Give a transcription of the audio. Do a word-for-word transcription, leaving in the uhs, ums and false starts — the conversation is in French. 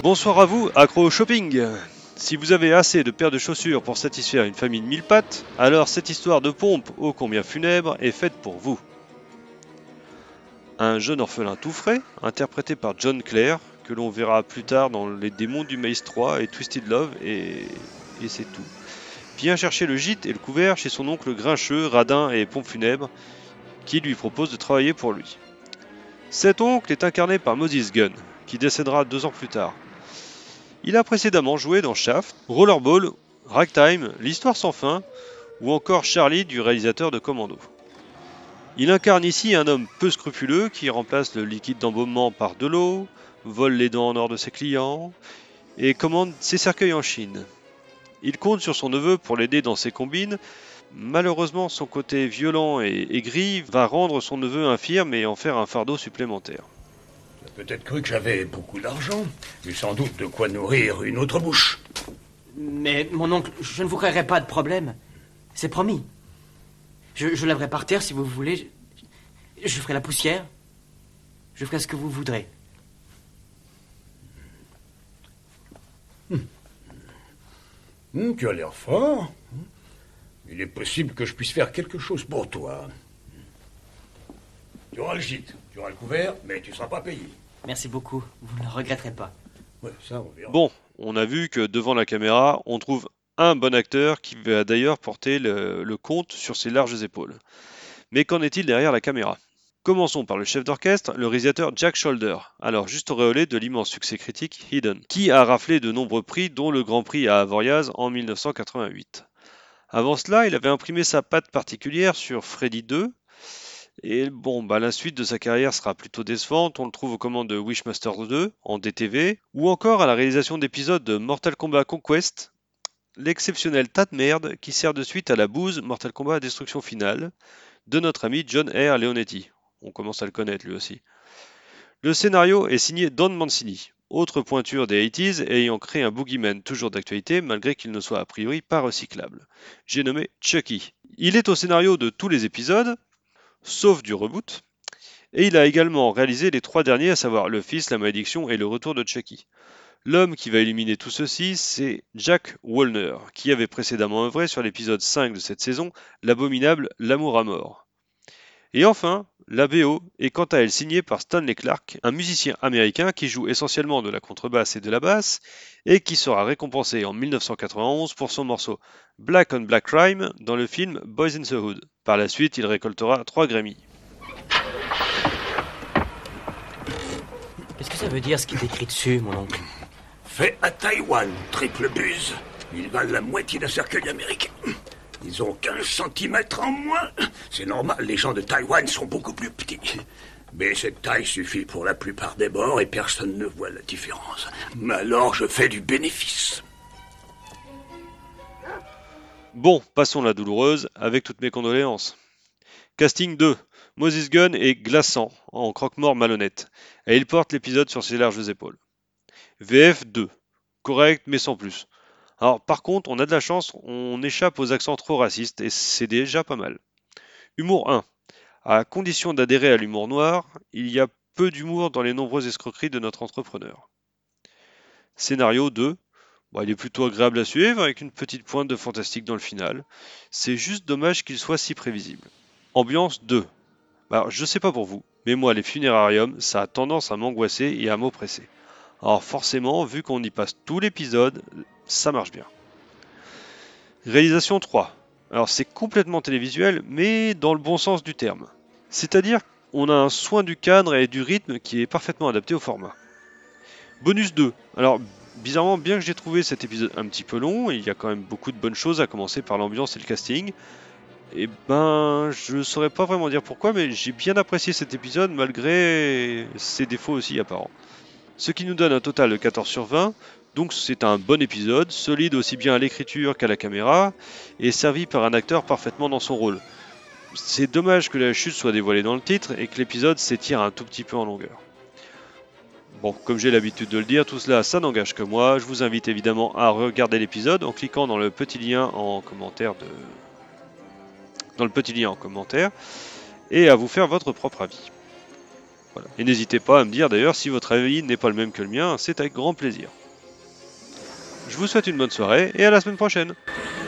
Bonsoir à vous, accro au shopping. Si vous avez assez de paires de chaussures pour satisfaire une famille de mille pattes, alors cette histoire de pompe ô combien funèbre est faite pour vous. Un jeune orphelin tout frais, interprété par John Clare, que l'on verra plus tard dans Les Démons du Maïs trois et Twisted Love, et, et c'est tout, vient chercher le gîte et le couvert chez son oncle grincheux, radin et pompe funèbre, qui lui propose de travailler pour lui. Cet oncle est incarné par Moses Gunn, qui décédera deux ans plus tard. Il a précédemment joué dans Shaft, Rollerball, Ragtime, L'Histoire sans fin, ou encore Charlie du réalisateur de Commando. Il incarne ici un homme peu scrupuleux qui remplace le liquide d'embaumement par de l'eau, vole les dents en or de ses clients et commande ses cercueils en Chine. Il compte sur son neveu pour l'aider dans ses combines. Malheureusement, son côté violent et aigri va rendre son neveu infirme et en faire un fardeau supplémentaire. J'ai peut-être cru que j'avais beaucoup d'argent, et sans doute de quoi nourrir une autre bouche. Mais, mon oncle, je ne vous créerai pas de problème. C'est promis. Je, je lèverai par terre si vous voulez. Je, je ferai la poussière. Je ferai ce que vous voudrez. Hum. Hum, tu as l'air fort. Il est possible que je puisse faire quelque chose pour toi. Tu auras le gîte, tu auras le couvert, mais tu ne seras pas payé. Merci beaucoup. Vous ne le regretterez pas. Ouais, ça, on verra. Bon, on a vu que devant la caméra, on trouve un bon acteur qui va d'ailleurs porter le, le conte sur ses larges épaules. Mais qu'en est-il derrière la caméra? Commençons par le chef d'orchestre, le réalisateur Jack Sholder, alors juste auréolé de l'immense succès critique Hidden, qui a raflé de nombreux prix, dont le Grand Prix à Avoriaz en mille neuf cent quatre-vingt-huit. Avant cela, il avait imprimé sa patte particulière sur Freddy deux, et bon, bah, la suite de sa carrière sera plutôt décevante. On le trouve aux commandes de Wishmaster deux en D T V, ou encore à la réalisation d'épisodes de Mortal Kombat Conquest, l'exceptionnel tas de merde qui sert de suite à la bouse Mortal Kombat Destruction Finale de notre ami John R. Leonetti. On commence à le connaître lui aussi. Le scénario est signé Don Mancini, autre pointure des quatre-vingt-dix ayant créé un boogeyman toujours d'actualité malgré qu'il ne soit a priori pas recyclable. J'ai nommé Chucky. Il est au scénario de tous les épisodes, sauf du reboot, et il a également réalisé les trois derniers, à savoir Le Fils, La Malédiction et Le Retour de Chucky. L'homme qui va illuminer tout ceci, c'est Jack Wallner, qui avait précédemment œuvré sur l'épisode cinq de cette saison, l'abominable L'amour à mort. Et enfin, la B O est quant à elle signée par Stanley Clarke, un musicien américain qui joue essentiellement de la contrebasse et de la basse, et qui sera récompensé en mille neuf cent quatre-vingt-onze pour son morceau Black on Black Crime dans le film Boys in the Hood. Par la suite, il récoltera trois Grammy. Qu'est-ce que ça veut dire ce qui est écrit dessus, mon oncle? Fait à Taïwan, triple buse. Ils valent la moitié d'un cercueil américain. Ils ont quinze centimètres en moins. C'est normal, les gens de Taïwan sont beaucoup plus petits. Mais cette taille suffit pour la plupart des bords et personne ne voit la différence. Mais alors je fais du bénéfice. Bon, passons la douloureuse, avec toutes mes condoléances. Casting deux. Moses Gunn est glaçant, en croque-mort malhonnête, et il porte l'épisode sur ses larges épaules. V F deux. Correct, mais sans plus. Alors, par contre, on a de la chance, on échappe aux accents trop racistes, et c'est déjà pas mal. Humour un. À condition d'adhérer à l'humour noir, il y a peu d'humour dans les nombreuses escroqueries de notre entrepreneur. Scénario deux. Bon, il est plutôt agréable à suivre, avec une petite pointe de fantastique dans le final. C'est juste dommage qu'il soit si prévisible. Ambiance deux. Alors, je sais pas pour vous, mais moi, les funérariums, ça a tendance à m'angoisser et à m'oppresser. Alors forcément, vu qu'on y passe tout l'épisode, ça marche bien. Réalisation trois. Alors c'est complètement télévisuel, mais dans le bon sens du terme. C'est-à-dire qu'on a un soin du cadre et du rythme qui est parfaitement adapté au format. Bonus deux. Alors bizarrement, bien que j'ai trouvé cet épisode un petit peu long, il y a quand même beaucoup de bonnes choses, à commencer par l'ambiance et le casting. Et ben, je saurais pas vraiment dire pourquoi, mais j'ai bien apprécié cet épisode malgré ses défauts aussi apparents. Ce qui nous donne un total de quatorze sur vingt, donc c'est un bon épisode, solide aussi bien à l'écriture qu'à la caméra, et servi par un acteur parfaitement dans son rôle. C'est dommage que la chute soit dévoilée dans le titre et que l'épisode s'étire un tout petit peu en longueur. Bon, comme j'ai l'habitude de le dire, tout cela, ça n'engage que moi. Je vous invite évidemment à regarder l'épisode en cliquant dans le petit lien en commentaire de... dans le petit lien en commentaire, et à vous faire votre propre avis. Voilà. Et n'hésitez pas à me dire d'ailleurs si votre avis n'est pas le même que le mien, c'est avec grand plaisir. Je vous souhaite une bonne soirée et à la semaine prochaine.